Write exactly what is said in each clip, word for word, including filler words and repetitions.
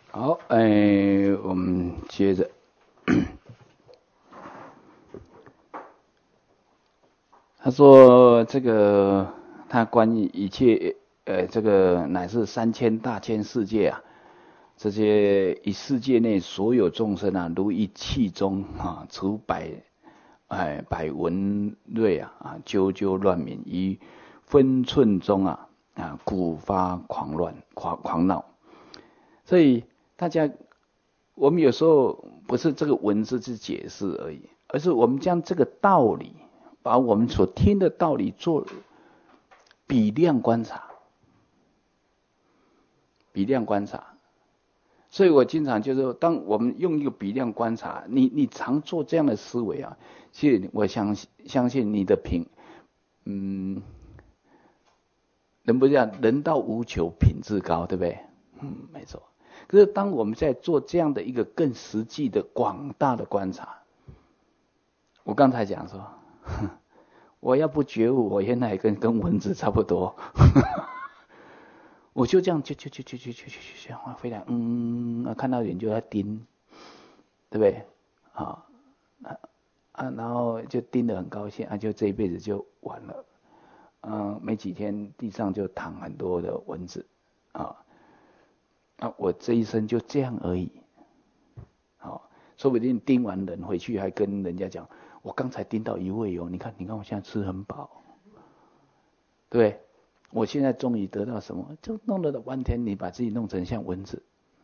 好，哎，我们接着，他说这个他关于一切，呃，这个乃是三千大千世界啊，这些以世界内所有众生啊，如一气中啊，除百，哎，百文瑞啊，啊，啾啾乱鸣于分寸中啊，啊，鼓发狂乱，狂狂闹。所以大家，我们有时候不是这个文字去解释而已，而是我们将这个道理，把我们所听的道理做比量观察，比量观察。所以我经常就是说，当我们用一个比量观察，你你常做这样的思维啊，其实我相信相信你的品，嗯，人不是讲人道无求，品质高，对不对？嗯，没错。可是当我们在做这样的一个更实际的广大的观察，我刚才讲说，我要不觉悟，我原来跟跟蚊子差不多，我就这样就就就就就就就就就飞来，嗯，看到人就要盯，对不对？啊啊，然后就盯得很高兴，啊，就这一辈子就完了。嗯，没几天地上就躺很多的蚊子，啊。啊，我这一生就这样而已，好，说不定盯完人回去还跟人家讲，我刚才盯到一位哦，你看，你看我现在吃很饱，对，我现在终于得到什么，就弄了半天，你把自己弄成像蚊子，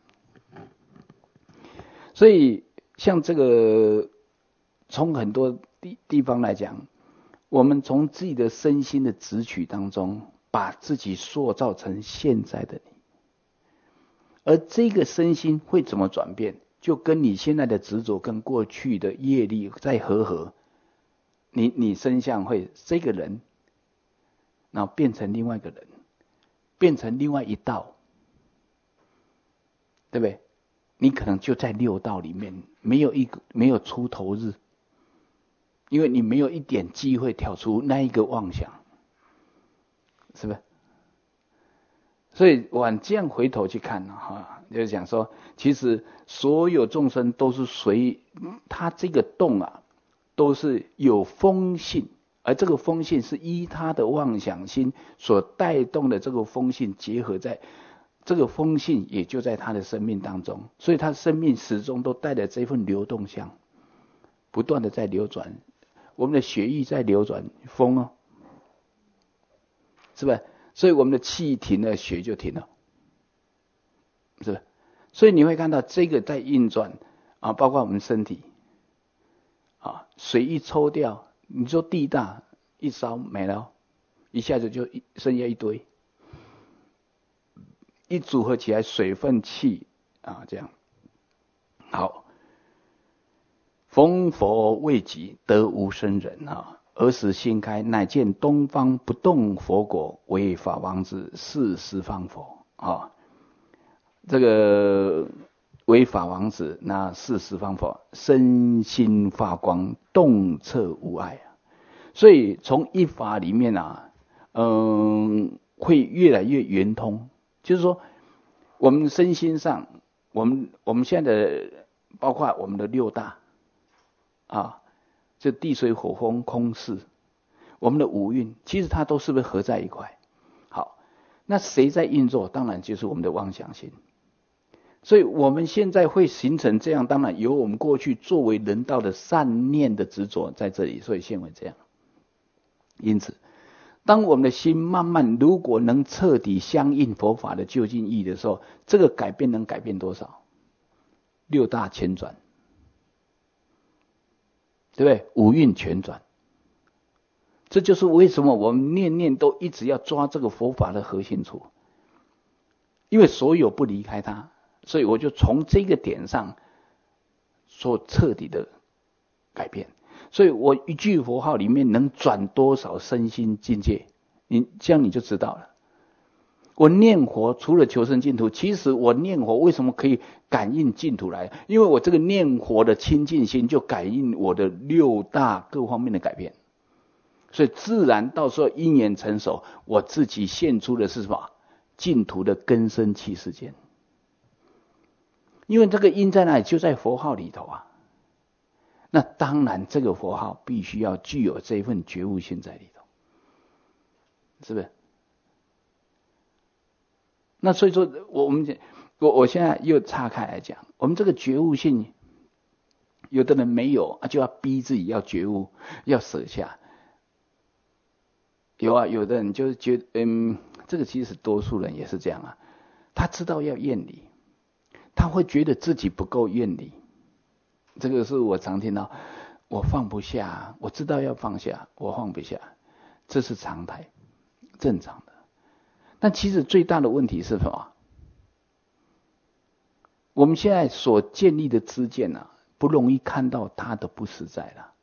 所以像这个，从很多地地方来讲，我们从自己的身心的直取当中，把自己塑造成现在的你。而这个身心会怎么转变，就跟你现在的执着跟过去的业力再合合，你你身相会这个人，然后变成另外一个人，变成另外一道，对不对？你可能就在六道里面，没有一个没有出头日，因为你没有一点机会跳出那一个妄想，是不是？所以往这样回头去看哈，就是讲说，其实所有众生都是随他这个动啊，都是有风性，而这个风性是依他的妄想心所带动的这个风性结合在，这个风性也就在他的生命当中，所以他生命始终都带着这份流动相，不断的在流转，我们的血液在流转，风哦，是吧？所以我们的气停了，血就停了，是不是？所以你会看到这个在运转啊，包括我们身体啊，水一抽掉，你说地大一烧没了，一下子就剩下一堆，一组合起来，水分气啊，这样好。逢佛未及，得无生人啊。儿时心开，乃见东方不动佛果，为法王子，是十方佛啊。这个为法王子，那是十方佛，身心发光，洞彻无碍啊。所以从一法里面啊，嗯，会越来越圆通。就是说，我们身心上，我们我们现在的，包括我们的六大啊。就地水火风空识，我们的五蕴，其实它都是不是合在一块？好，那谁在运作？当然就是我们的妄想心。所以我们现在会形成这样，当然有我们过去作为人道的善念的执着在这里，所以现为这样。因此，当我们的心慢慢如果能彻底相应佛法的究竟意义的时候，这个改变能改变多少？六大全转。对不对？五蕴全转，这就是为什么我们念念都一直要抓这个佛法的核心处，因为所有不离开它，所以我就从这个点上做彻底的改变。所以我一句佛号里面能转多少身心境界，你这样你就知道了。我念佛除了求生净土，其实我念佛为什么可以感应净土来？因为我这个念佛的清净心就感应我的六大各方面的改变，所以自然到时候因缘成熟，我自己现出的是什么？净土的根生器世间。 因为这个因在哪里？就在佛号里头啊。那当然，这个佛号必须要具有这份觉悟性在里头，是不是？那所以说，我我们我我现在又岔开来讲，我们这个觉悟性，有的人没有啊，就要逼自己要觉悟，要舍下。有啊，有的人就是觉得，嗯，这个其实多数人也是这样啊。他知道要厌离，他会觉得自己不够厌离。这个是我常听到，我放不下，我知道要放下，我放不下，这是常态，正常的。但其实最大的问题是什么？我们现在所建立的知见啊，不容易看到它的不实在了。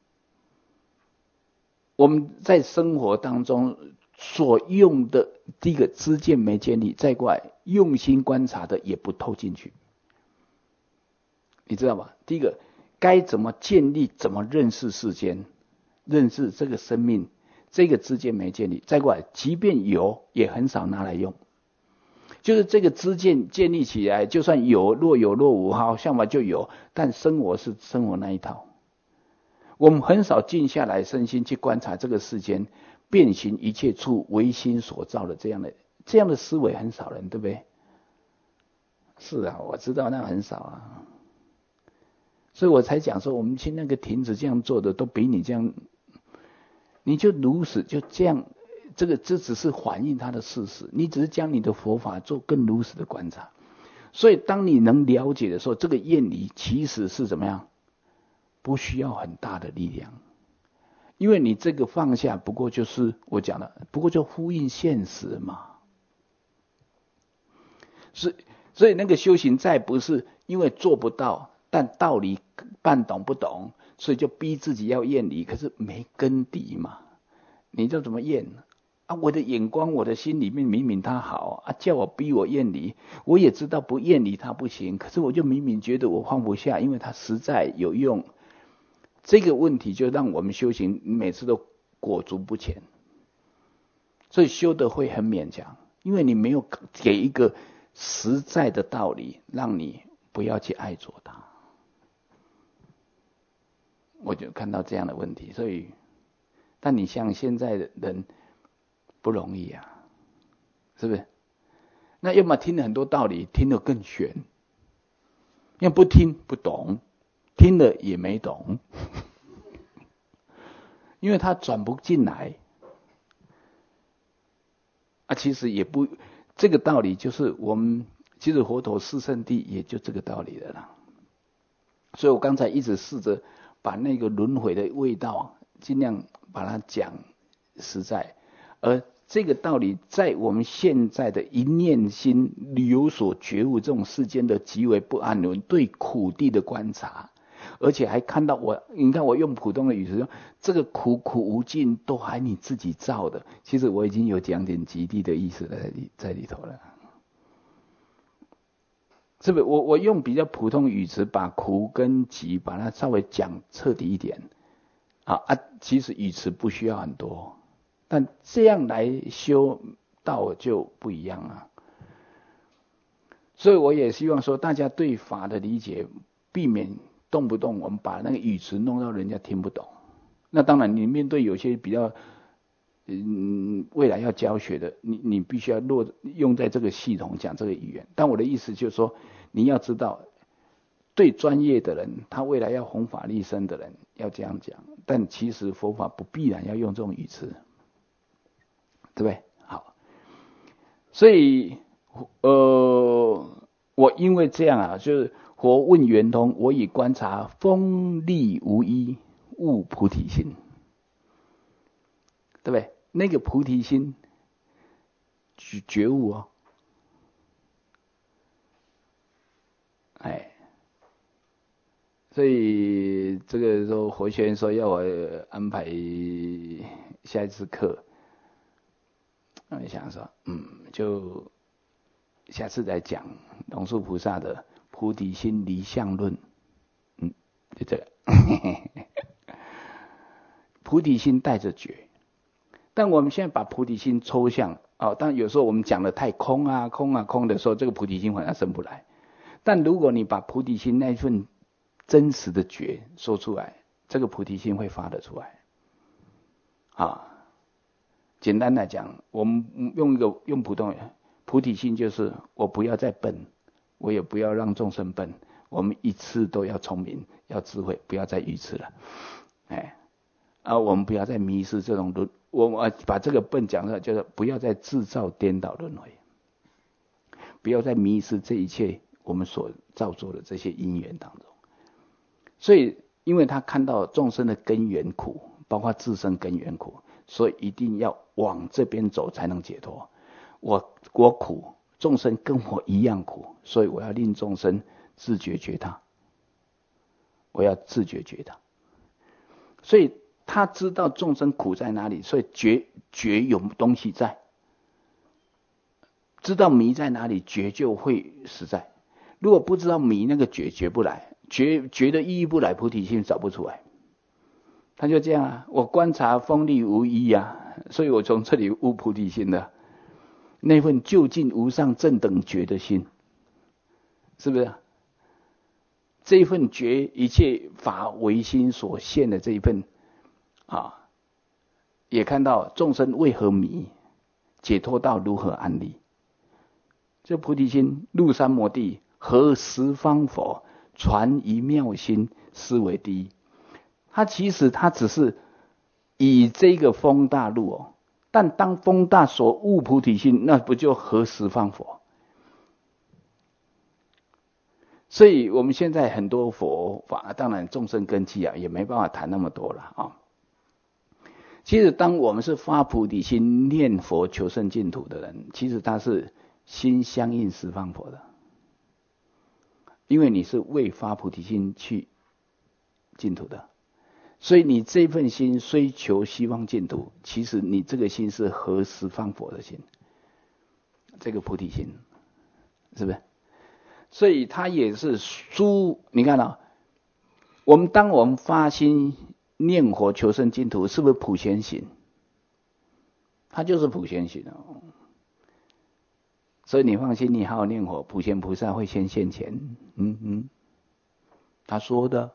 我们在生活当中所用的第一个知见没建立，再过来用心观察的也不透进去，你知道吗？第一个该怎么建立，怎么认识世间，认识这个生命，这个知见没建立，再过来即便有也很少拿来用。就是这个知见建立起来，就算有若有若无，好像嘛就有，但生活是生活那一套。我们很少静下来身心去观察这个世间变形一切处唯心所造的这样的这样的思维很少人，对不对？是啊，我知道那很少啊，所以我才讲说，我们去那个亭子这样做的都比你这样，你就如实就这样，这个这只是反映它的事实，你只是将你的佛法做更如实的观察。所以当你能了解的时候，这个厌离其实是怎么样？不需要很大的力量，因为你这个放下，不过就是我讲的，不过就呼应现实嘛。所以，所以那个修行再不是因为做不到，但道理半懂不懂，所以就逼自己要厌离，可是没根底嘛，你就怎么厌啊？我的眼光，我的心里面明明他好啊，叫我逼我厌离，我也知道不厌离他不行，可是我就明明觉得我放不下，因为他实在有用。这个问题就让我们修行每次都裹足不前，所以修得会很勉强，因为你没有给一个实在的道理，让你不要去爱着它。我就看到这样的问题，所以，但你像现在的人不容易啊，是不是？那要么听了很多道理，听得更玄；要不听不懂。听了也没懂，因为他转不进来啊。其实也不，这个道理就是我们其实佛陀四圣谛也就这个道理的啦。所以我刚才一直试着把那个轮回的味道尽量把它讲实在，而这个道理在我们现在的一念心有所觉悟，这种世间的极为不安稳，对苦地的观察。而且还看到我，你看我用普通的语词说，这个苦苦无尽都还你自己造的。其实我已经有讲点极地的意思在里在里头了，是不是？我我用比较普通语词把苦跟集把它稍微讲彻底一点啊啊！其实语词不需要很多，但这样来修道就不一样了。所以我也希望说，大家对法的理解，避免动不动我们把那个语词弄到人家听不懂。那当然，你面对有些比较，嗯，未来要教学的，你你必须要落用在这个系统讲这个语言。但我的意思就是说，你要知道，对专业的人，他未来要弘法利生的人要这样讲。但其实佛法不必然要用这种语词，对不对？好，所以呃，我因为这样啊，就是。佛问圆通，我以观察锋利无一，悟菩提心，对不对？那个菩提心，觉悟哦，哎，所以这个时候佛学院说要我安排下一次课，我想说，嗯，就下次再讲龙树菩萨的。菩提心离相论，嗯，就这个。菩提心带着觉，但我们现在把菩提心抽象哦，但有时候我们讲的太空啊、空啊、空的时候，这个菩提心反而生不来。 但如果你把菩提心那份真实的觉说出来，这个菩提心会发得出来。啊，简单来讲，我们用一个用普通人，菩提心就是我不要再笨，我也不要让众生笨，我们一次都要聪明，要智慧，不要再愚痴了。哎，啊，我们不要再迷失这种轮，我们把这个笨讲出来，就是不要再制造颠倒轮回，不要再迷失这一切我们所造作的这些因缘当中。所以，因为他看到众生的根源苦，包括自身根源苦，所以一定要往这边走才能解脱。我我苦，众生跟我一样苦，所以我要令众生自觉觉他，我要自觉觉他。所以他知道众生苦在哪里，所以觉觉有东西在，知道迷在哪里，觉就会实在。如果不知道迷，那个觉觉不来，觉觉的意义不来，菩提心找不出来。他就这样啊，我观察锋利无一啊，所以我从这里悟菩提心的那份究竟无上正等觉的心，是不是？这一份觉，一切法唯心所现的这一份啊，也看到众生为何迷，解脱道如何安立。这菩提心入三摩地，合十方佛，传一妙心，斯为第一。他其实他只是以这个风大入哦，但当风大所悟菩提心，那不就合十方佛？所以我们现在很多佛法，当然众生根器啊，也没办法谈那么多了啊。其实当我们是发菩提心念佛求生净土的人，其实他是心相应十方佛的，因为你是为发菩提心去净土的。所以你这份心虽求希望净土，其实你这个心是合十方佛的心，这个菩提心，是不是？所以它也是殊，你看啊，我们当我们发心念佛求生净土，是不是普贤行？它就是普贤行哦。所以你放心，你好好念佛，普贤菩萨会先现前。嗯嗯，他说的。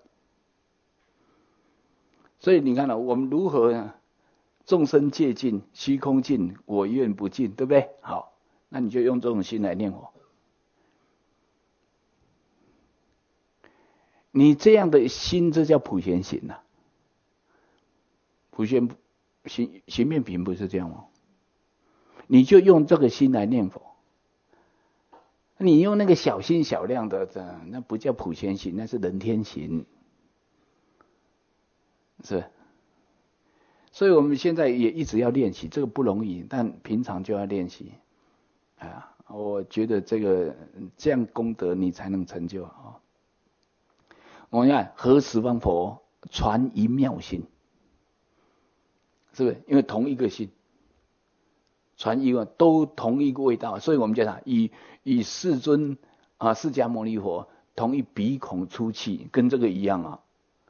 所以你看了、啊，我们如何呢？众生界尽，虚空尽，我愿不尽，对不对？好，那你就用这种心来念佛。你这样的心，这叫普贤行啊。普贤行行面品不是这样吗？你就用这个心来念佛。你用那个小心小量的，那不叫普贤行，那是人天行。是，所以我们现在也一直要练习，这个不容易，但平常就要练习。啊，我觉得这个这样功德你才能成就啊。我们看合十方佛传一妙心，是不是？因为同一个心，传一个都同一个味道，所以我们叫啥？以以世尊啊，释迦牟尼佛同一鼻孔出气，跟这个一样啊。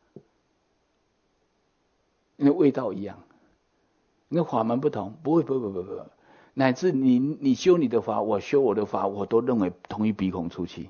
因为味道一样，那法门不同，不会，不不不不，乃至你你修你的法，我修我的法，我都认为同一鼻孔出气。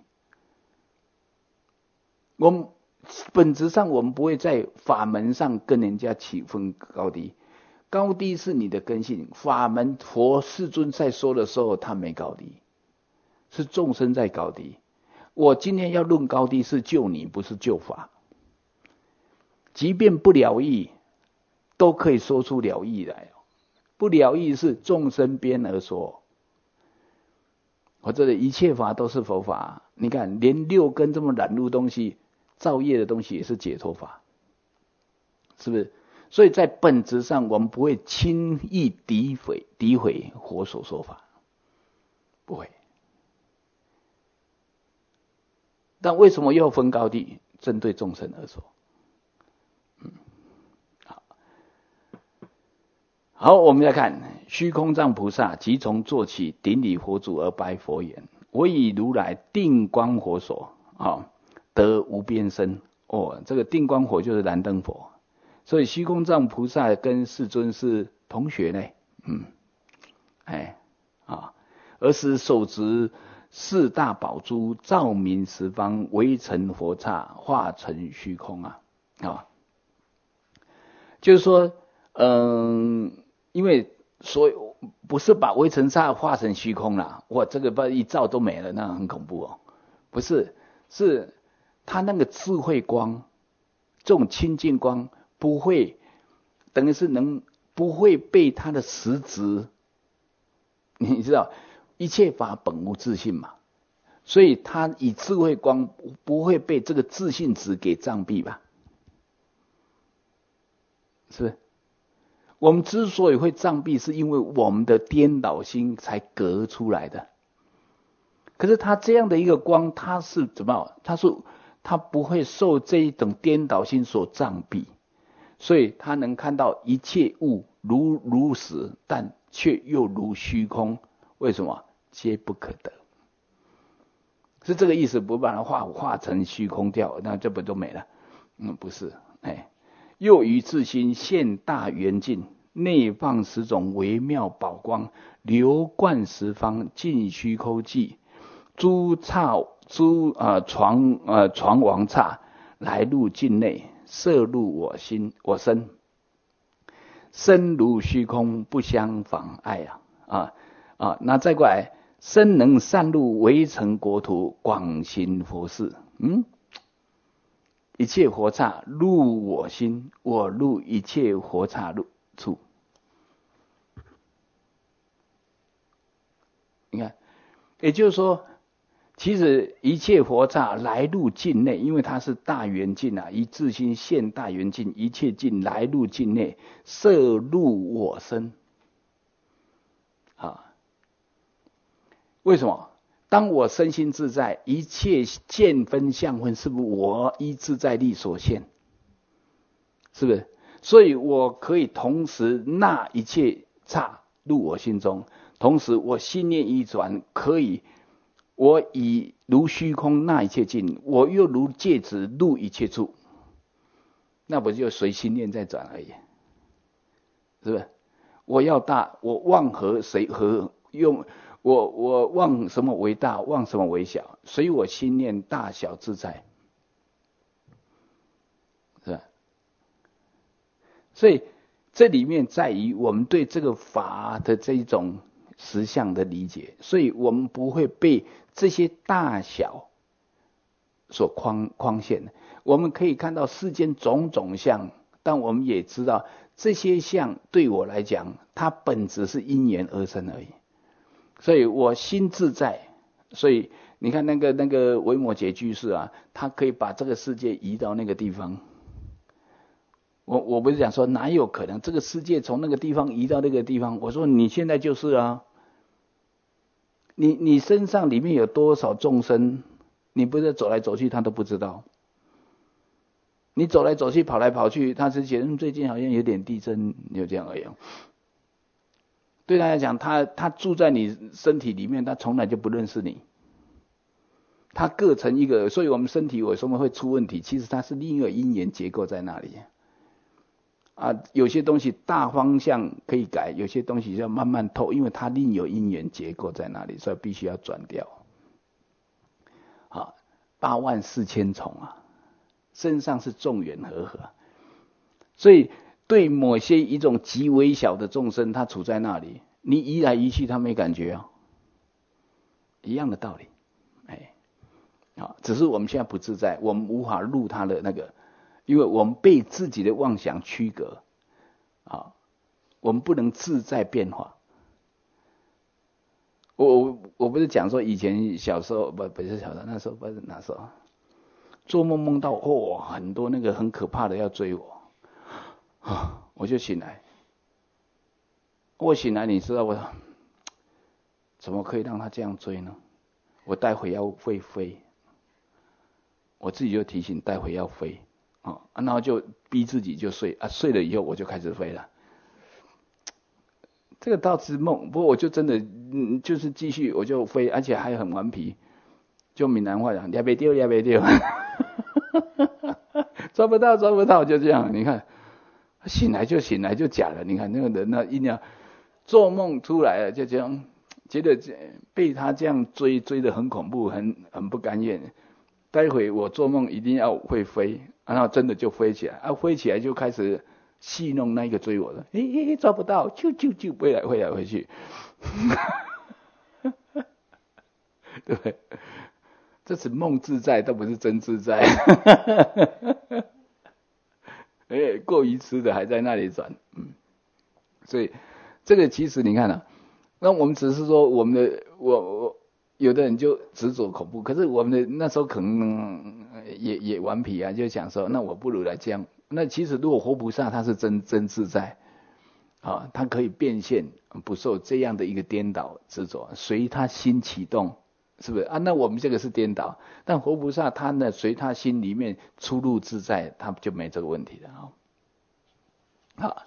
我们本质上我们不会在法门上跟人家起分高低，高低是你的根性。法门佛世尊在说的时候，他没高低，是众生在高低。我今天要论高低，是救你，不是救法。即便不了义，都可以说出了义来。不了义是众生边而说。我这里一切法都是佛法，你看连六根这么染入东西造业的东西也是解脱法，是不是？所以在本质上我们不会轻易诋毁诋毁佛所说法，不会。但为什么要分高低？针对众生而说。嗯，好，好，我们来看虚空藏菩萨即从坐起，顶礼佛祖而白佛言：我以如来定光火所啊，得无边身。哦，这个定光火就是燃灯佛，所以虚空藏菩萨跟世尊是同学呢。嗯，哎啊，而时手执四大宝珠照明十方，围成佛刹，化成虚空啊啊，就是说，嗯，因为所以不是把围城刹化成虚空啦，哇，这个把一照都没了，那很恐怖哦。不是，是他那个智慧光，这种清净光不会，等于是能不会被他的实质，你知道，一切法本无自性嘛，所以他以智慧光不会被这个自性值给障蔽吧？是不是？我们之所以会障蔽，是因为我们的颠倒心才隔出来的。可是他这样的一个光，他是怎么？他是他不会受这一种颠倒心所障蔽，所以他能看到一切物如如实，但却又如虚空。为什么？皆不可得。是这个意思，不把它化化成虚空掉，那这不就没了？嗯，不是，哎。又于自心现大圆镜，内放十种微妙宝光，流贯十方，尽虚空际。诸刹诸呃床呃床王刹来入境内，摄入我心我身，身如虚空，不相妨碍啊啊啊！那再过来，身能散入围城国土，广行佛事，嗯。一切佛刹入我心，我入一切佛刹入处。你看，也就是说，其实一切佛刹来入境内，因为它是大圆镜啊，以自心现大圆镜，一切境来入境内，摄入我身。啊，为什么？当我身心自在，一切见分相分，是不是我依自在力所现？是不是？所以我可以同时纳一切刹入我心中，同时我心念一转，可以我以如虚空纳一切境，我又如芥子入一切处，那不就随心念在转而已？是不是？我要大，我望和谁和用？我我望什么为大，望什么为小，随我心念大小自在，是吧？所以这里面在于我们对这个法的这一种实相的理解，所以我们不会被这些大小所框框限。我们可以看到世间种种相，但我们也知道这些相对我来讲，它本质是因缘而生而已。所以我心自在，所以你看那个那个维摩诘居士啊，他可以把这个世界移到那个地方。我我不是讲说哪有可能这个世界从那个地方移到那个地方？我说你现在就是啊，你你身上里面有多少众生，你不是走来走去他都不知道。你走来走去跑来跑去，他只觉得、嗯、最近好像有点地震，就这样而已。对他来讲，他他住在你身体里面，他从来就不认识你。他各成一个，所以我们身体为什么会出问题？其实它是另一个因缘结构在那里。啊，有些东西大方向可以改，有些东西要慢慢透，因为它另有因缘结构在那里，所以必须要转掉。好，八万四千重啊，身上是众缘和合，所以。对某些一种极微小的众生，他处在那里，你移来移去，他没感觉啊，一样的道理，哎，啊，只是我们现在不自在，我们无法入他的那个，因为我们被自己的妄想区隔，啊，我们不能自在变化。我我我不是讲说以前小时候不不是小时候，那时候不是那时候，做梦梦到哦很多那个很可怕的要追我。啊！我就醒来，我醒来，你知道我怎么可以让他这样追呢？我待会要会飞，我自己就提醒待会要飞啊，然后就逼自己就睡啊，睡了以后我就开始飞了。这个倒是梦，不过我就真的嗯，就是继续我就飞，而且还很顽皮，就闽南话讲，抓不到，抓不到，抓不到，抓不到，就这样，你看。醒来就醒来就假了，你看那个人呢，一定要做梦出来了，就这样觉得被他这样追追得很恐怖，很很不甘愿。待会我做梦一定要会飞，然后真的就飞起来，啊，飞起来就开始戏弄那个追我的，诶诶，抓不到，就就就飞来飞来飞去，对不对？这是梦自在，都不是真自在。哎，过于吃的还在那里转，嗯，所以这个其实你看啊，那我们只是说我们的我我有的人就执着恐怖，可是我们的那时候可能也也顽皮啊，就想说，那我不如来这样。那其实如果活菩萨他是真真自在啊，他可以变现，不受这样的一个颠倒执着，随他心启动。是不是啊？那我们这个是颠倒，但活菩萨他呢，随他心里面出入自在，他就没这个问题了啊。好，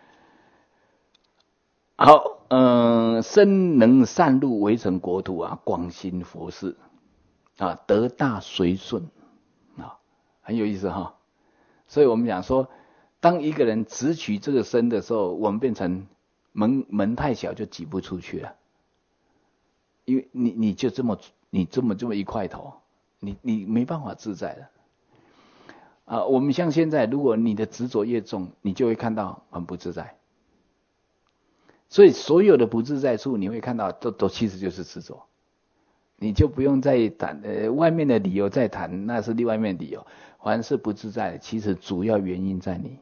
好，嗯，身能善入围城国土啊，广行佛事啊，得大随顺啊，很有意思哈。所以我们讲说，当一个人直取这个身的时候，我们变成门门太小就挤不出去了，因为你你就这么。你这么这么一块头，你你没办法自在的啊！我们像现在，如果你的执着越重，你就会看到很不自在。所以所有的不自在处，你会看到都都其实就是执着，你就不用再谈呃外面的理由再谈，那是另外一面理由。凡是不自在，其实主要原因在你，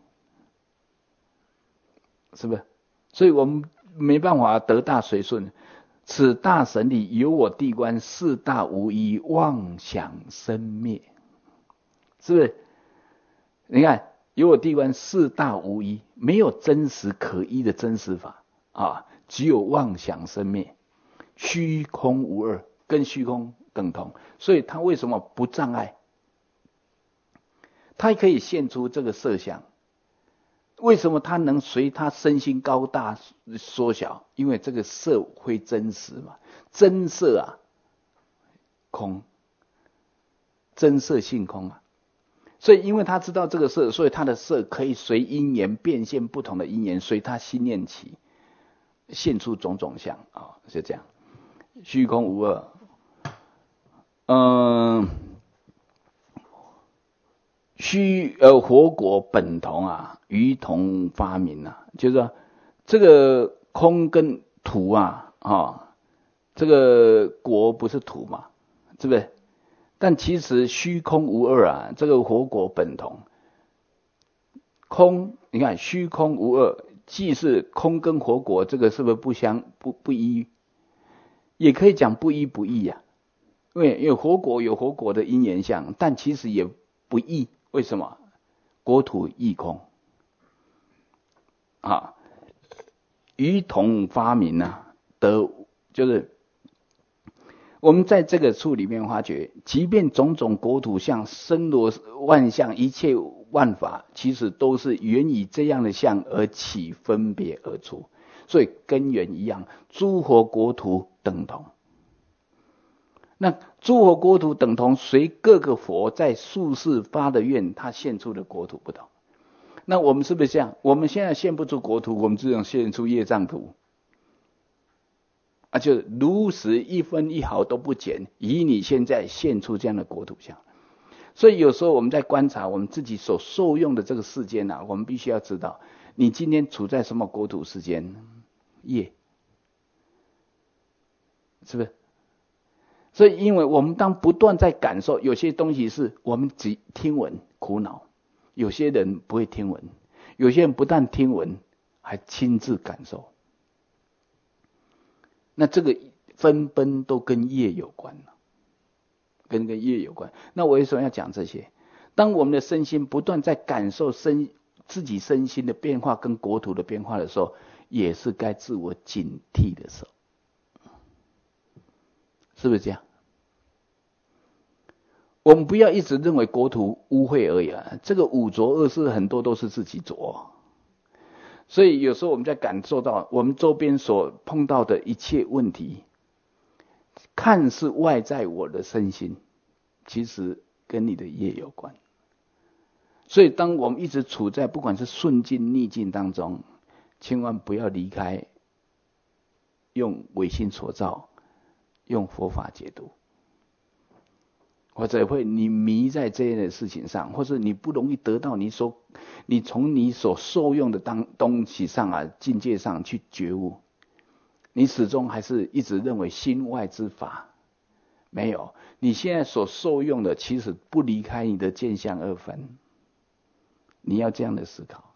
是不是？所以我们没办法得大随顺。此大神里有我地观，四大无一，妄想生灭，是不是？你看有我地观，四大无一，没有真实可依的真实法啊，只有妄想生灭，虚空无二，跟虚空等同。所以他为什么不障碍？他可以现出这个色相。为什么他能随他身心高大缩小？因为这个色会真实嘛，真色啊，空，真色性空啊。所以因为他知道这个色，所以他的色可以随因缘变现不同的因缘，随他心念起，现出种种相啊、哦，就这样，虚空无二。嗯、呃，虚呃活果本同啊。于同发明啊，就是说这个空跟土啊，啊、哦，这个果不是土嘛，是不是？但其实虚空无二啊，这个活果本同。空，你看虚空无二，既是空跟活果，这个是不是不相不不一？也可以讲不一不异啊，因为因为活果有活果的因缘相，但其实也不异。为什么？国土异空。啊，于同发明啊，得就是我们在这个处里面发觉，即便种种国土相、森罗万象、一切万法，其实都是源于这样的相而起分别而出，所以根源一样，诸佛国土等同。那诸佛国土等同，随各个佛在宿世发的愿，他现出的国土不同。那我们是不是这样？我们现在现不出国土，我们只能现出业障图啊，就如实一分一毫都不减，以你现在现出这样的国土相。所以有时候我们在观察我们自己所受用的这个世间啊，我们必须要知道，你今天处在什么国土世间，业，是不是？所以因为我们当不断在感受，有些东西是我们只听闻苦恼。有些人不会听闻，有些人不但听闻，还亲自感受。那这个分奔都跟业有关了，跟跟业有关。那我为什么要讲这些？当我们的身心不断在感受身自己身心的变化跟国土的变化的时候，也是该自我警惕的时候，是不是这样？我们不要一直认为国土污秽而已啊，这个五浊恶世很多都是自己浊，所以有时候我们在感受到我们周边所碰到的一切问题，看似外在我的身心，其实跟你的业有关。所以当我们一直处在不管是顺境逆境当中，千万不要离开用唯心所造，用佛法解读，或者会你迷在这样的事情上，或者你不容易得到你所你从你所受用的当东西上啊境界上去觉悟，你始终还是一直认为心外之法。没有，你现在所受用的其实不离开你的见相二分，你要这样的思考。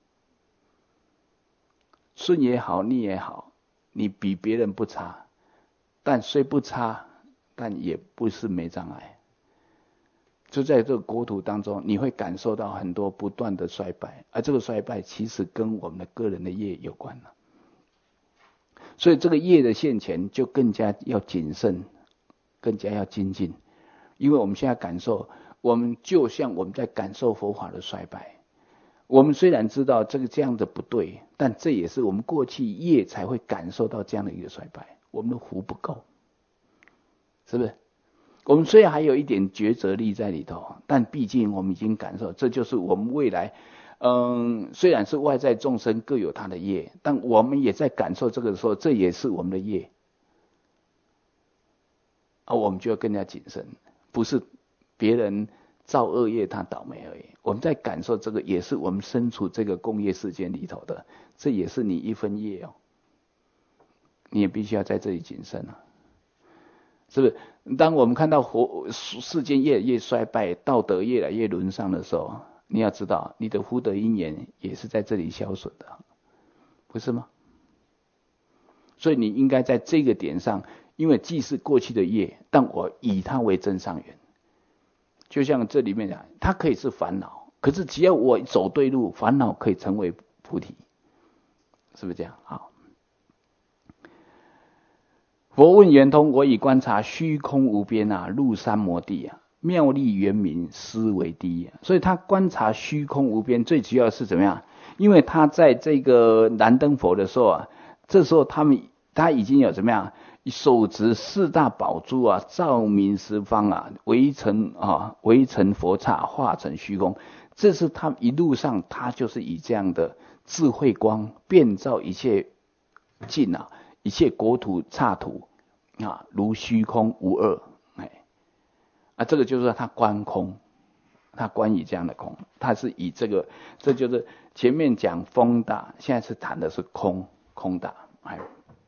顺也好，逆也好，你比别人不差，但虽不差，但也不是没障碍。就在这个国土当中，你会感受到很多不断的衰败，而这个衰败其实跟我们的个人的业有关了。所以这个业的现前就更加要谨慎，更加要精进，因为我们现在感受，我们就像我们在感受佛法的衰败。我们虽然知道这个这样的不对，但这也是我们过去业才会感受到这样的一个衰败。我们的福不够，是不是？我们虽然还有一点抉择力在里头，但毕竟我们已经感受，这就是我们未来。嗯，虽然是外在众生各有他的业，但我们也在感受这个时候，这也是我们的业。啊，我们就要更加谨慎，不是别人造恶业他倒霉而已。我们在感受这个，也是我们身处这个共业世间里头的，这也是你一分业哦。你也必须要在这里谨慎啊，是不是？当我们看到活世间越来越衰败，道德越来越沦丧的时候，你要知道，你的福德因缘也是在这里消损的，不是吗？所以你应该在这个点上，因为既是过去的业，但我以它为真上缘。就像这里面讲，它可以是烦恼，可是只要我走对路，烦恼可以成为菩提，是不是这样？好。佛问圆通，我以观察虚空无边啊，入三摩地啊，妙力圆明，思维第一啊。所以他观察虚空无边，最主要是怎么样？因为他在这个燃灯佛的时候啊，这时候他们他已经有怎么样？手执四大宝珠啊，照明十方啊，围成啊，围成佛刹，化成虚空。这是他一路上，他就是以这样的智慧光，遍照一切境啊。一切国土刹土啊，如虚空无二，哎，啊，这个就是说他观空，他观以这样的空，他是以这个，这就是前面讲风大，现在是谈的是空，空大，哎，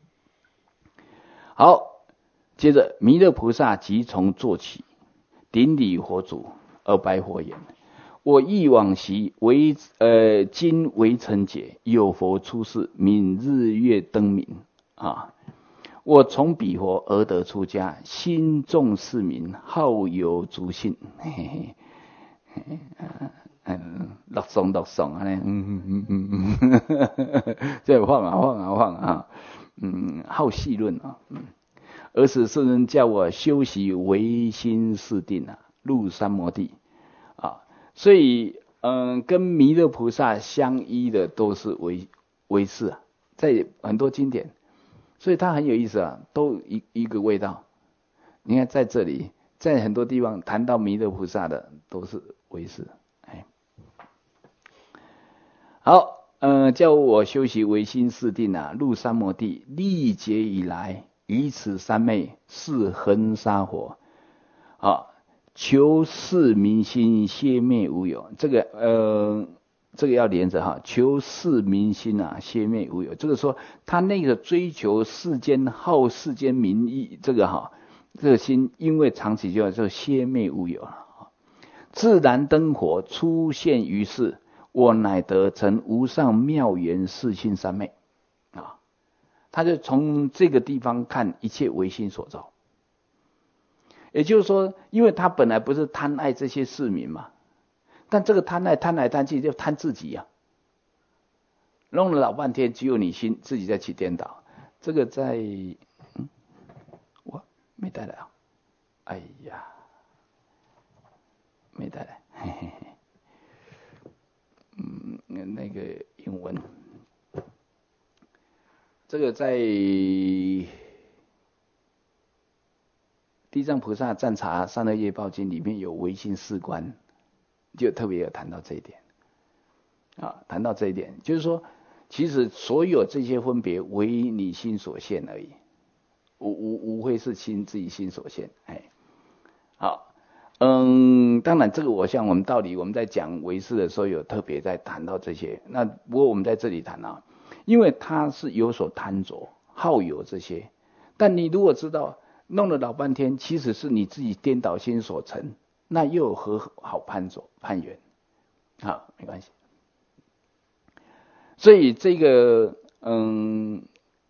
好，接着弥勒菩萨即从坐起，顶礼佛祖而白佛言：我忆往昔为呃今为成劫，有佛出世，名日月灯明。啊！我从彼佛而得出家，心重市民，好有足信。嘿嘿嘿，嗯，乐颂乐颂啊，嗯嗯嗯嗯嗯，这放啊放啊放啊，嗯，好细论啊，嗯，而使世人叫我修习唯心是定啊，入三摩地啊，所以嗯，跟弥勒菩萨相依的都是唯唯识啊，在很多经典。所以它很有意思啊，都一一个味道。你看在这里，在很多地方谈到弥勒菩萨的都是唯识。哎，好，呃，叫我修习唯心是定啊，入三摩地，历劫以来，于此三昧是恒沙火，啊，求是明心，歇灭无有。这个呃。这个要连着哈，求是民心啊，歇灭无有。这个说他那个追求世间好世间名义，这个哈，这个心因为长期就就歇灭无有了。自然灯火出现于世，我乃得成无上妙缘四性三昧啊。他就从这个地方看一切唯心所造，也就是说，因为他本来不是贪爱这些市民嘛。但这个贪爱贪来贪去就贪自己呀、啊，弄了老半天，只有你心自己在起颠倒。这个在，嗯，我没带来啊，哎呀，没带来，嘿嘿嘿，嗯，那个英文，这个在地藏菩萨赞察三恶业报经里面有唯心四观。就特别有谈到这一点，啊，谈到这一点，就是说， 其实所有这些分别为你心所现而已，无无无非是心自己心所现。哎，好，嗯，当然这个我像我们道理我们在讲唯识的时候有特别在谈到这些，那不过我们在这里谈啊，因为它是有所贪着好有这些，但你如果知道弄了老半天其实是你自己颠倒心所成，那又有何好攀着攀缘？好，没关系。所以这个，嗯，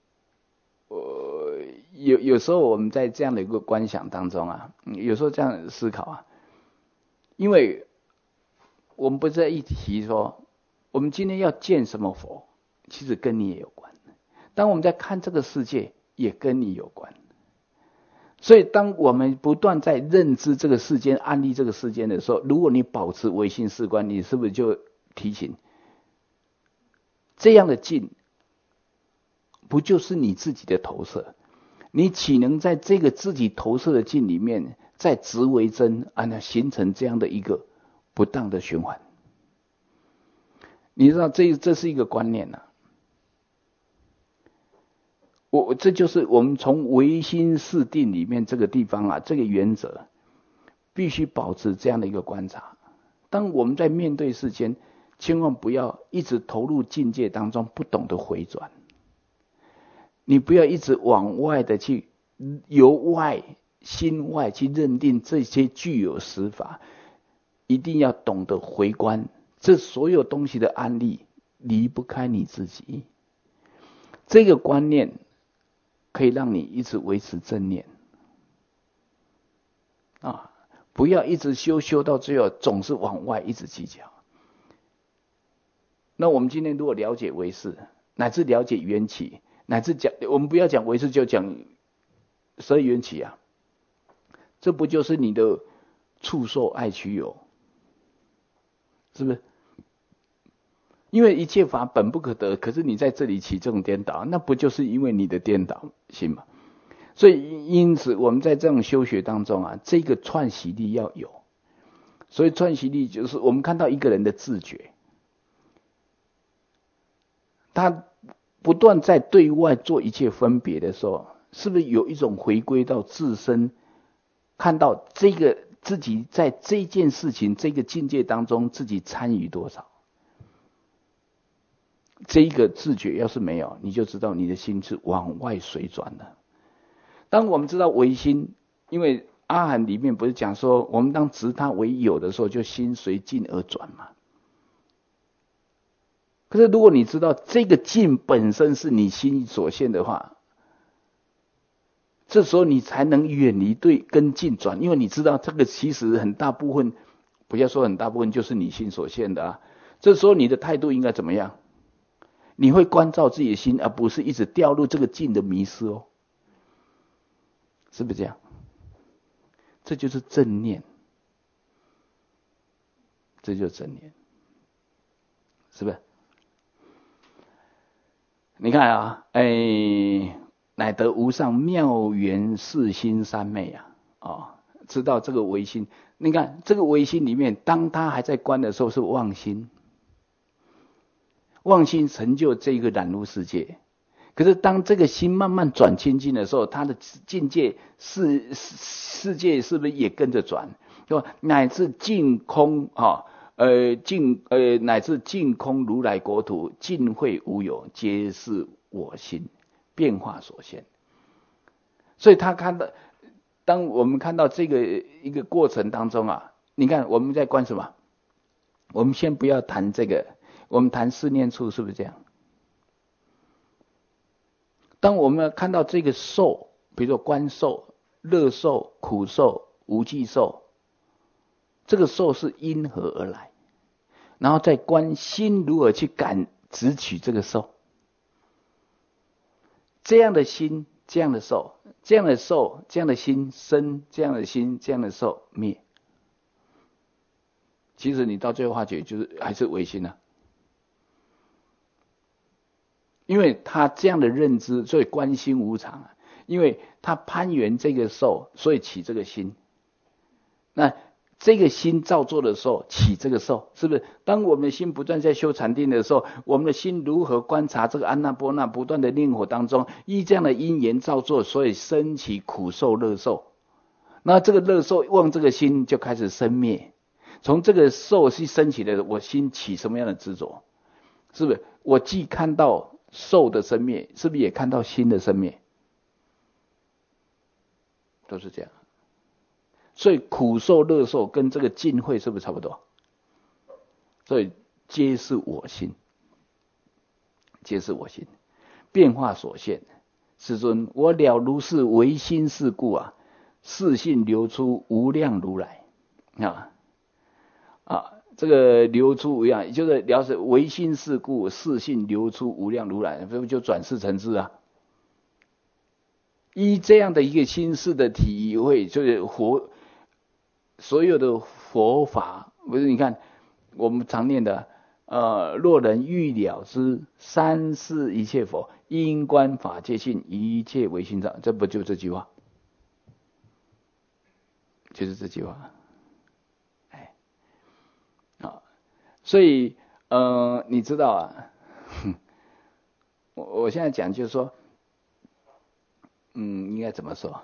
呃，有有时候我们在这样的一个观想当中啊，有时候这样思考啊，因为我们不是在一提说，我们今天要见什么佛，其实跟你也有关。当我们在看这个世界，也跟你有关。所以，当我们不断在认知这个世间、安立这个世间的时候，如果你保持唯心事观，你是不是就提醒？这样的境，不就是你自己的投射？你岂能在这个自己投射的境里面，再执为真，啊，那形成这样的一个不当的循环？你知道这这是一个观念啊。我这就是我们从唯心是定里面这个地方啊，这个原则必须保持这样的一个观察。当我们在面对世间，千万不要一直投入境界当中，不懂得回转。你不要一直往外的去由外心外去认定这些具有实法，一定要懂得回观。这所有东西的案例离不开你自己。这个观念可以让你一直维持正念啊，不要一直修修到最后总是往外一直计较。那我们今天如果了解唯识，乃至了解缘起，乃至讲我们不要讲唯识，就讲十二缘起啊，这不就是你的触受爱取有，是不是？因为一切法本不可得，可是你在这里起这种颠倒，那不就是因为你的颠倒心吗？所以因此我们在这种修学当中啊，这个串习力要有。所以串习力就是我们看到一个人的自觉，他不断在对外做一切分别的时候，是不是有一种回归到自身，看到这个自己在这件事情这个境界当中自己参与多少？这一个自觉要是没有，你就知道你的心是往外水转的。当我们知道唯心，因为阿含里面不是讲说，我们当执它为有的时候，就心随境而转嘛。可是如果你知道这个境本身是你心所现的话，这时候你才能远离对跟境转，因为你知道这个其实很大部分，不要说很大部分，就是你心所现的啊。这时候你的态度应该怎么样？你会关照自己的心，而不是一直掉入这个境的迷失哦，是不是这样？这就是正念，这就是正念，是不是？你看啊，哎，乃得无上妙缘四心三昧啊，哦，知道这个唯心。你看这个唯心里面，当他还在观的时候是妄心。妄心成就这个染污世界，可是当这个心慢慢转清净的时候，他的境界世世界是不是也跟着转？就乃至净空啊，呃净呃乃至净空如来国土，尽会无有，皆是我心变化所现。所以他看到，当我们看到这个一个过程当中啊，你看我们在观什么？我们先不要谈这个。我们谈四念处是不是这样？当我们看到这个受，比如说观受、乐受、苦受、无记受，这个受是因何而来？然后再观心如何去感执取这个受，这样的心，这样的受，这样的受，这样的心生，这样的心，这样的受灭。其实你到最后化解，就是还是唯心啊。因为他这样的认知，所以观心无常啊。因为他攀缘这个受，所以起这个心。那这个心造作的时候起这个受，是不是？当我们的心不断在修禅定的时候，我们的心如何观察这个安那波那不断的念火当中，依这样的因缘造作，所以生起苦受乐受。那这个乐受望这个心就开始生灭，从这个受是升起的，我心起什么样的执着？是不是？我既看到受的生灭，是不是也看到心的生灭？都是这样。所以苦受乐受跟这个尽慧是不是差不多？所以皆是我心，皆是我心，变化所现。世尊，我了如是唯心是故啊，是性流出无量如来啊啊，这个流出无量，也就是了解唯心是故，是性流出无量如来，这不就转世成智啊？依这样的一个心事的体会，就是活。所有的佛法，不是你看我们常念的，呃，若人欲了知三世一切佛，因观法界性，一切唯心造，这不就这句话？就是这句话。哎，啊，所以呃，你知道啊，我我现在讲就是说，嗯，应该怎么说？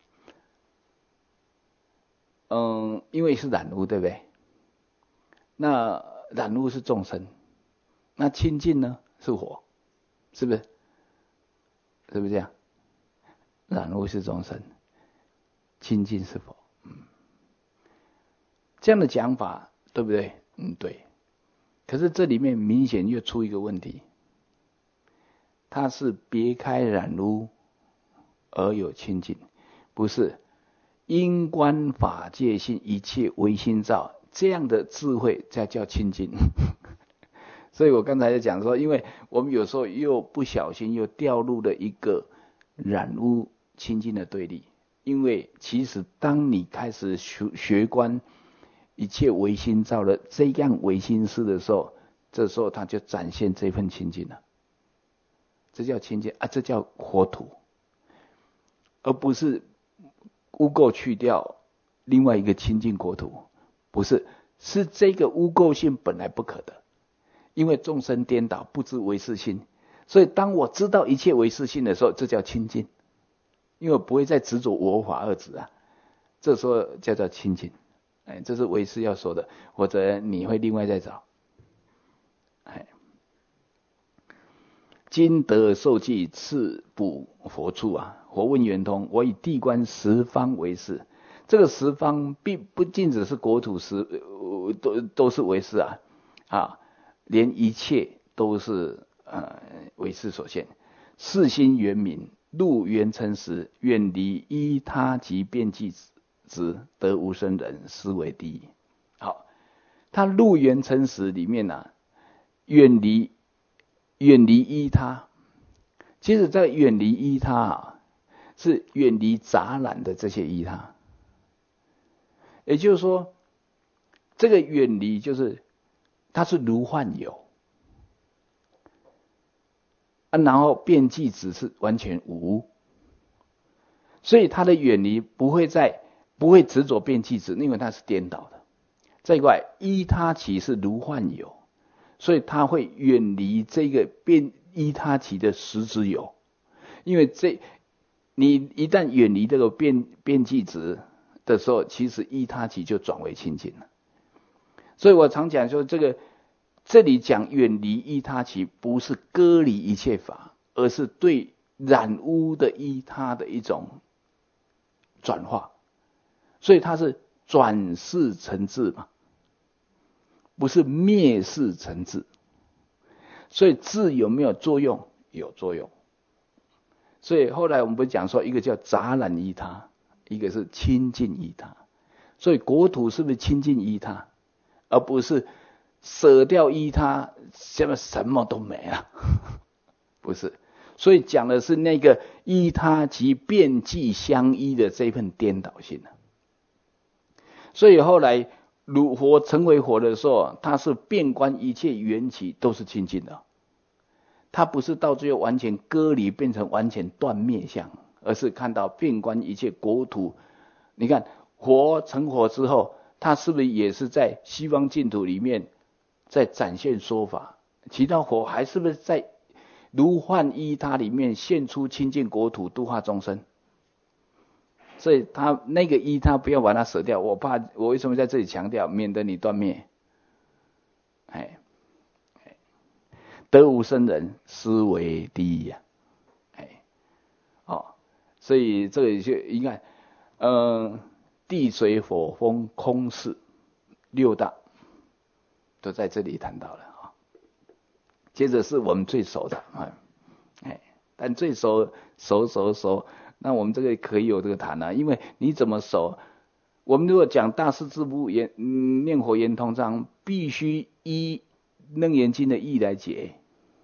嗯，因为是染污，对不对？那染污是众生，那清净呢是火，是不是？是不是这样？染污是众生，清净是佛。嗯，这样的讲法对不对？嗯，对。可是这里面明显又出一个问题，它是别开染污而有清净，不是。因观法界性，一切唯心造，这样的智慧才叫清净。所以我刚才就讲说，因为我们有时候又不小心又掉入了一个染污清净的对立。因为其实当你开始学学观一切唯心造的这样唯心事的时候，这时候他就展现这份清净了。这叫清净啊，这叫活土，而不是污垢去掉，另外一个清净国土，不是，是这个污垢性本来不可的，因为众生颠倒，不知唯是性，所以当我知道一切唯是性的时候，这叫清净，因为我不会再执着我法二执啊，这时候叫做清净。哎，这是唯识要说的，或者你会另外再找。哎，今得受记次补佛处啊。佛问圆通，我以地观十方为是。这个十方并不仅只是国土十，呃、都都是为是啊，啊，连一切都是呃为是所现。世心圆明，入圆成实，远离依他及变计之，得无生人，斯为第一。好，他入圆成实里面呢、啊，远离远离依他。其实在远离依他啊。是远离杂染的这些依他，也就是说，这个远离就是它是如幻有啊，然后变计只是完全无，所以它的远离不会在不会执着变计子，因为它是颠倒的。再一块依他起是如幻有，所以它会远离这个变依他起的实质有，因为这。你一旦远离这个变变计值的时候，其实依他起就转为清净了。所以我常讲说，这个这里讲远离依他起，不是割离一切法，而是对染污的依他的一种转化。所以它是转世成智嘛，不是灭世成智。所以智有没有作用？有作用。所以后来我们不是讲说，一个叫杂染依他，一个是清净依他。所以国土是不是清净依他，而不是舍掉依他，什么什么都没了？不是。所以讲的是那个依他及变计相依的这份颠倒性。所以后来如佛成为佛的时候，他是遍观一切缘起都是清净的。他不是到最后完全割离变成完全断灭相，而是看到遍观一切国土。你看佛成佛之后， 他是不是也是在西方净土里面在展现说法？其他佛还是不是在如幻依他里面现出清净国土度化众生？所以他那个依他不要把它舍掉，我怕我为什么在这里强调，免得你断灭。哎，得无生人，思维第一呀、啊。哎，哦，所以这个就应该，呃，地水火风空识六大都在这里谈到了啊。接着是我们最熟的啊，哎，但最熟熟熟熟。那我们这个可以有这个谈啊，因为你怎么守？我们如果讲大势至部言、嗯、念佛圆通章，必须依楞严经的义来解，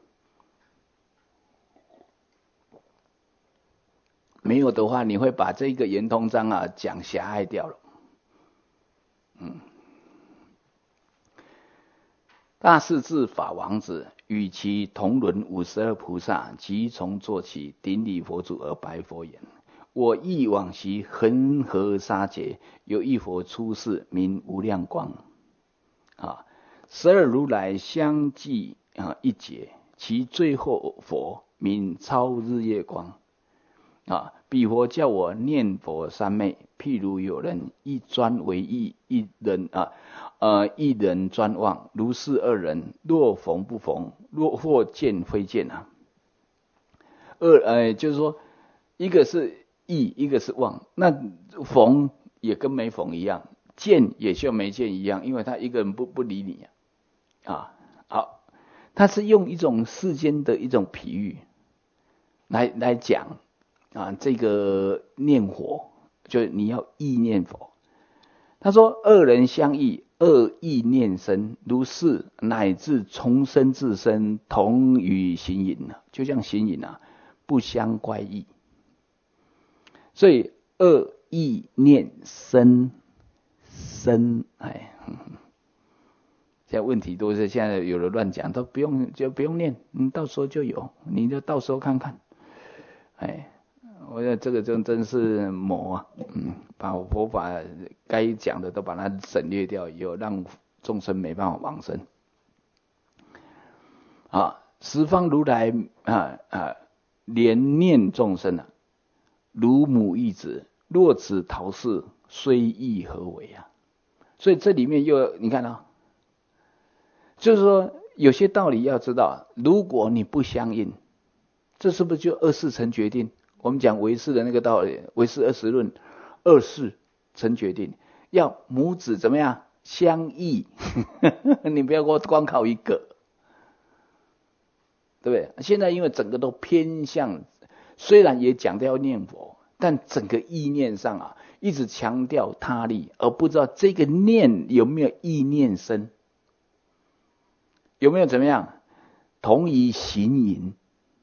没有的话，你会把这个圆通章啊讲狭隘掉了。嗯，大势至法王子与其同伦五十二菩萨，即从坐起，顶礼佛祖而白佛言：我忆往昔恒河沙劫，有一佛出世，名无量光。啊，十二如来相继啊一劫，其最后佛名超日月光。啊，彼佛叫我念佛三昧，譬如有人一专为意，一人啊呃一人专望，如是二人，若逢不逢，若或见非见啊。二呃就是说，一个是意，一个是望，那逢也跟没逢一样，见也像没见一样，因为他一个人不不理你啊。啊，好，他是用一种世间的一种比喻来来讲啊，这个念佛，就你要意念佛。他说二人相异，二意念生，如是乃至重生自身，同于行淫，就像行淫啊，不相怪异。所以二意念生生，哎，现在问题都是现在有人乱讲，都不用就不用念，你到时候就有，你就到时候看看。哎，我觉得这个真真是魔啊，嗯，把佛法该讲的都把它省略掉，以后让众生没办法往生。啊，十方如来啊啊，怜念众生啊，如母忆子，若此逃世，虽亦何为啊？所以这里面又你看啊，就是说有些道理要知道，如果你不相应，这是不是就二事成决定？我们讲唯识的那个道理，唯识二十论，二事成决定，要母子怎么样相异？你不要给我光靠一个，对不对？现在因为整个都偏向，虽然也讲到要念佛，但整个意念上啊，一直强调他力，而不知道这个念有没有意念生，有没有怎么样同于行淫，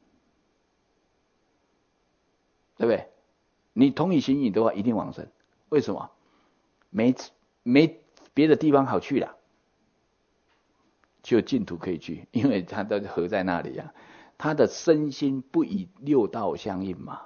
对不对？你同于行淫的话，一定往生。为什么？没没别的地方好去了。就净土可以去，因为他都合在那里啊，他的身心不与六道相应嘛。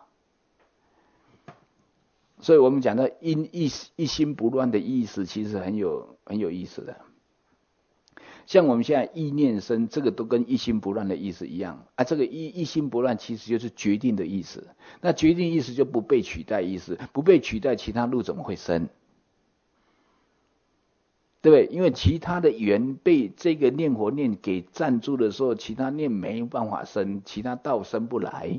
所以我们讲到因一一心不乱的意思，其实很有很有意思的。像我们现在意念生，这个都跟一心不乱的意思一样啊。这个一一心不乱其实就是决定的意思，那决定意思就不被取代意思，不被取代，其他路怎么会生？对不对？因为其他的缘被这个念佛念给占住的时候，其他念没办法生，其他道生不来。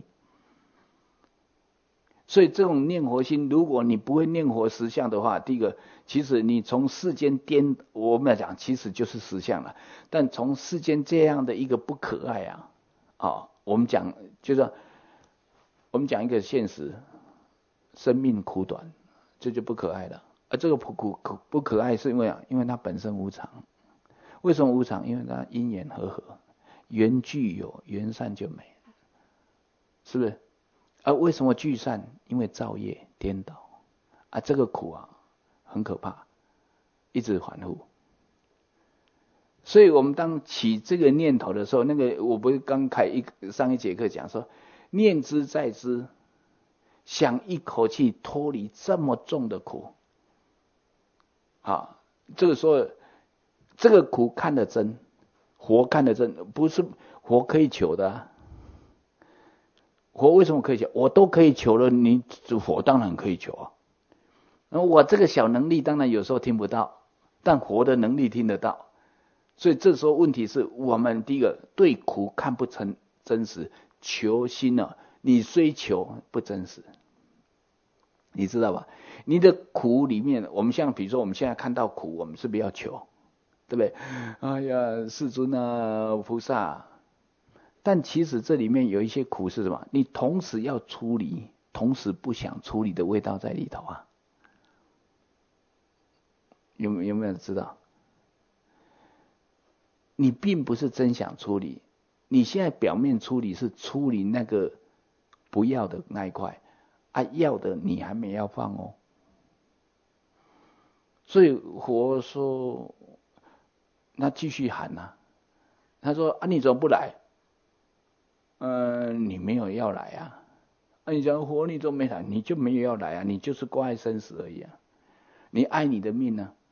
所以这种念佛心，如果你不会念佛实相的话，第一个，其实你从世间颠，我们来讲，其实就是实相了。但从世间这样的一个不可爱啊，啊、哦，我们讲就是我们讲一个现实，生命苦短，这就不可爱了。而这个不可不可爱，是因为啊，因为它本身无常。为什么无常？因为它因缘和合，缘具有，缘散就没，是不是？而为什么聚散？因为造业颠倒啊，这个苦啊很可怕，一直反复。所以我们当起这个念头的时候，那个我不是刚开一上一节课讲说，念之在之，想一口气脱离这么重的苦。啊， 这个时候，这个苦看得真，佛看得真，不是佛可以求的啊。佛为什么可以求？我都可以求了，你佛当然可以求啊。然后我这个小能力当然有时候听不到，但佛的能力听得到。所以这时候问题是我们第一个对苦看不成真实，求心呢、啊，你虽求不真实，你知道吧？你的苦里面，我们像比如说我们现在看到苦，我们是不是要求？对不对？哎呀，世尊啊，菩萨。但其实这里面有一些苦是什么？你同时要处理，同时不想处理的味道在里头啊。有有没有知道？你并不是真想处理，你现在表面处理是处理那个不要的那一块，啊，要的你还没要放哦。所以佛说，那继续喊啊，他说啊，你怎么不来？呃，你没有要来啊。啊，你讲佛你怎么没来？你就没有要来啊，你就是关爱生死而已啊。你爱你的命啊，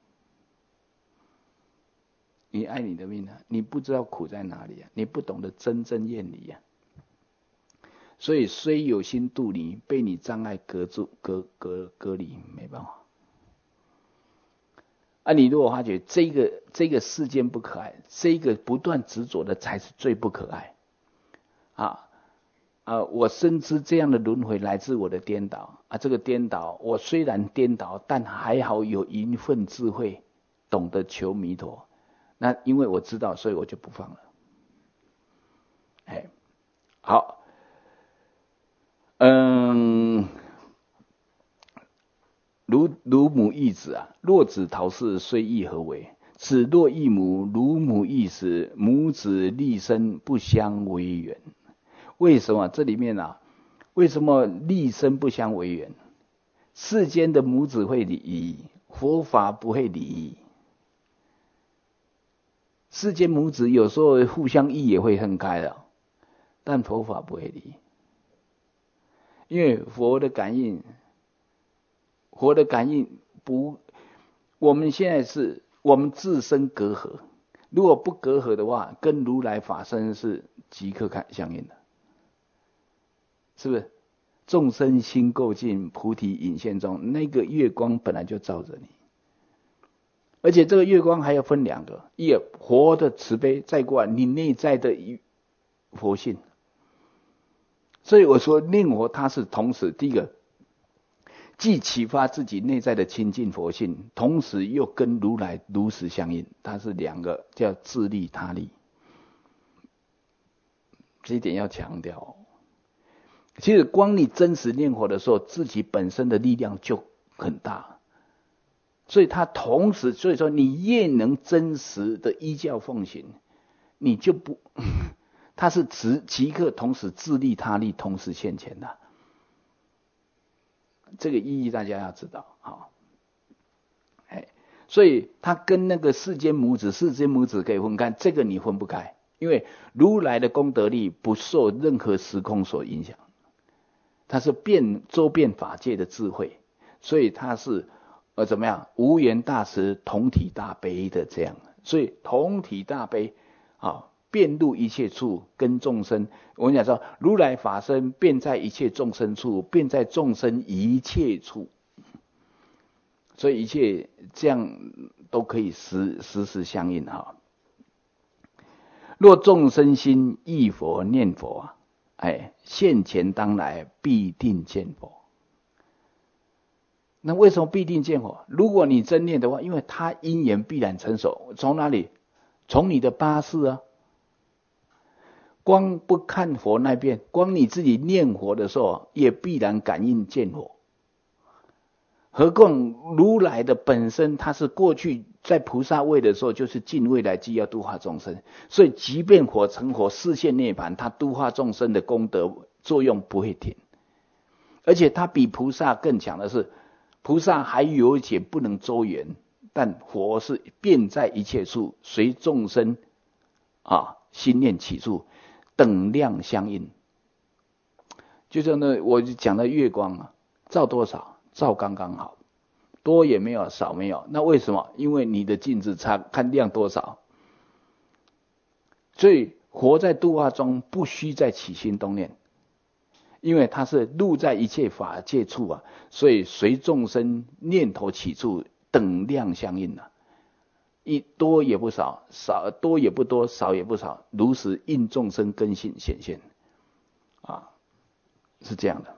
你爱你的命啊，你不知道苦在哪里啊，你不懂得真正厌离啊。所以虽有心度你，被你障碍隔住、隔隔隔离，没办法。啊，你如果发觉这个这个世间不可爱，这个不断执着的才是最不可爱啊。啊，我深知这样的轮回来自我的颠倒啊！这个颠倒，我虽然颠倒，但还好有一份智慧，懂得求弥陀。那因为我知道，所以我就不放了。哎，好，嗯，如如母忆子啊，若子逃世，虽亦何为？子若忆母，如母忆时，母子立身不相为缘。为什么这里面啊？为什么立身不相为缘？世间的母子会离异，佛法不会离异。世间母子有时候互相意也会分开的，但佛法不会离，因为佛的感应，佛的感应不，我们现在是我们自身隔阂，如果不隔阂的话，跟如来法身是即刻看相应的。是不是？众生心垢尽，菩提隐现中，那个月光本来就照着你，而且这个月光还要分两个：一个佛的慈悲，再过来你内在的佛性。所以我说念佛，它是同时第一个，既启发自己内在的清净佛性，同时又跟如来如实相应，它是两个，叫自利他利。这一点要强调哦。其实光你真实念佛的时候，自己本身的力量就很大，所以他同时，所以说你越能真实的依教奉行，你就不，他是即即刻同时自利他利，同时现前的，这个意义大家要知道，好，哎，所以他跟那个世间母子，世间母子可以分开，这个你分不开，因为如来的功德力不受任何时空所影响。它是遍周遍法界的智慧，所以它是呃怎么样无缘大慈同体大悲的这样，所以同体大悲啊，遍入一切处，跟众生。我们讲说如来法身遍在一切众生处，遍在众生一切处，所以一切这样都可以时时时相应哈。若众生心忆佛念佛啊。哎，现前当来必定见佛。那为什么必定见佛？如果你真念的话，因为他因缘必然成熟。从哪里？从你的八识啊。光不看佛那边，光你自己念佛的时候，也必然感应见佛。何况如来的本身，他是过去在菩萨位的时候，就是尽未来际要度化众生，所以即便火成佛示现涅槃，他度化众生的功德作用不会停。而且他比菩萨更强的是，菩萨还有一些不能周圆，但佛是遍在一切处，随众生啊心念起处，等量相应。就像呢，我讲的月光啊，照多少？照刚刚好， 多也没有，少没有。那为什么？因为你的镜子差，看量多少。所以活在度化中，不须再起心动念，因为它是入在一切法界处啊，所以随众生念头起处，等量相应啊。一多也不少，少多也不多，少也不少，如实应众生根性显现，啊，是这样的。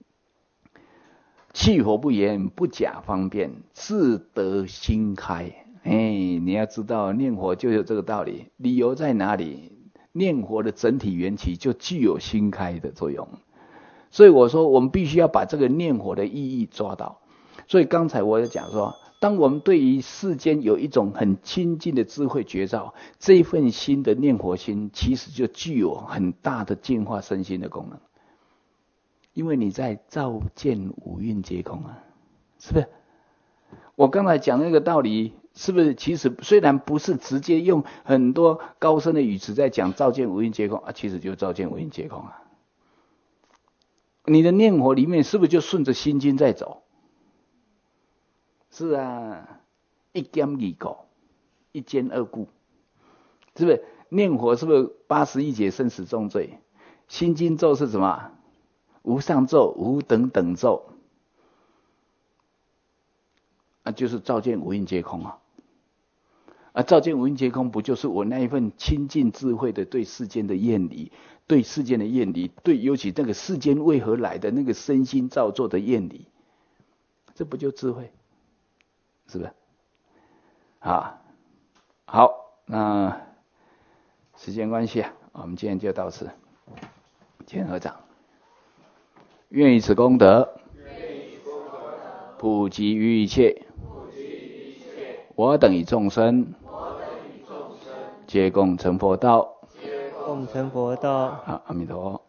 气火不言，不假方便，自得心开。哎，你要知道念火就有这个道理，理由在哪里？念火的整体缘起就具有心开的作用，所以我说我们必须要把这个念火的意义抓到。所以刚才我也讲说，当我们对于世间有一种很亲近的智慧觉照，这份心的念火心，其实就具有很大的净化身心的功能。因为你在照见五蕴皆空啊，是不是？我刚才讲那个道理，是不是？其实虽然不是直接用很多高深的语词在讲照见五蕴皆空啊，其实就照见五蕴皆空啊。你的念火里面是不是就顺着心经在走？是啊，一兼二顾，一兼二顾，是不是？念火是不是八十一劫生死重罪？心经咒是什么？无上咒、无等等咒，啊，就是照见五蕴皆空啊！啊，照见五蕴皆空，不就是我那一份清净智慧的对世间的厌离，对世间的厌离，对尤其那个世间为何来的那个身心造作的厌离，这不就智慧？是不是？啊，好，那时间关系啊，我们今天就到此，请合掌。愿以此功德，普及于一切，我等与众生，皆共成佛道。 共成佛道。 好，阿弥陀佛。